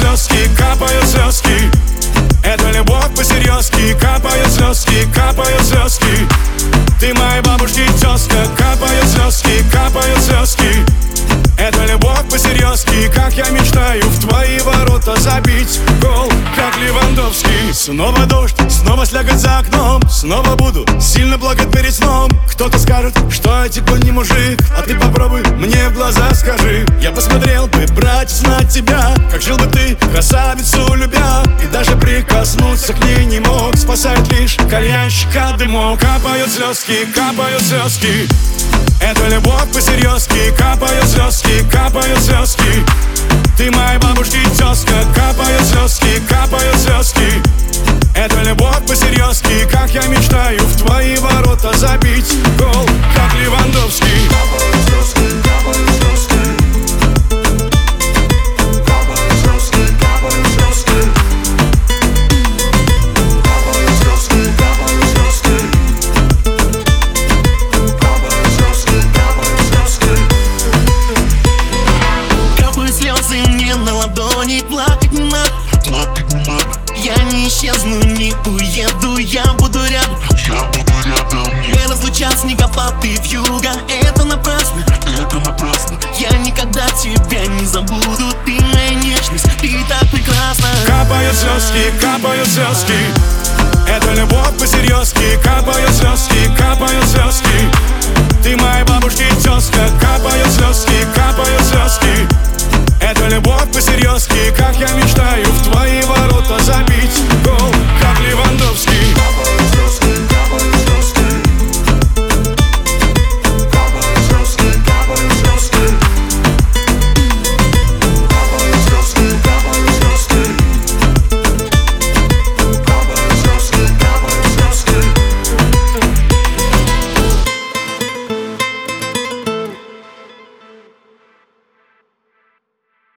звездки, капают звездки. Это любовь по-серьезки, капают звездки, капают звездки. Ты моей бабушки тезка, капают звездки, капают звездки. Это любовь по-серьезки, как я мечтаю в твои ворота забить гол, как Левандовский. Снова дождь, снова слякоть за окном. Снова буду сильно плакать перед сном. Кто-то скажет, что я типа не мужик, а ты попробуй мне в глаза скажи. Я посмотрел бы, братец, на тебя, как жил бы ты, красавицу любя. И даже прикоснуться к ней не мог, спасает лишь кальянщик от дымок. Капают звездки, капают звездки. Это любовь по-серьезки, капают звездки, капают звездки. Ты моей бабушки тезка, капают звездки, капают звездки. Это любовь по-серьезки, как я мечтаю в твои ворота забить гол, как Левандовский. Капают звездки, капают звездки. Капают звездки, капают звездки. Капают звездки, капают звездки. Капают звездки, капают звездки. Капают слезы мне на ладони, плакать не надо. Я не исчезну, не уеду, я буду рядом. Не разлучат снегопад и вьюга, это напрасно. Я никогда тебя не забуду, ты моя нежность, ты так прекрасна. Капают звездки, капают звездки. Это любовь по-серьезки, капают звездки, капают звездки. Ты моей бабушки тезка, капают звездки, капают звездки.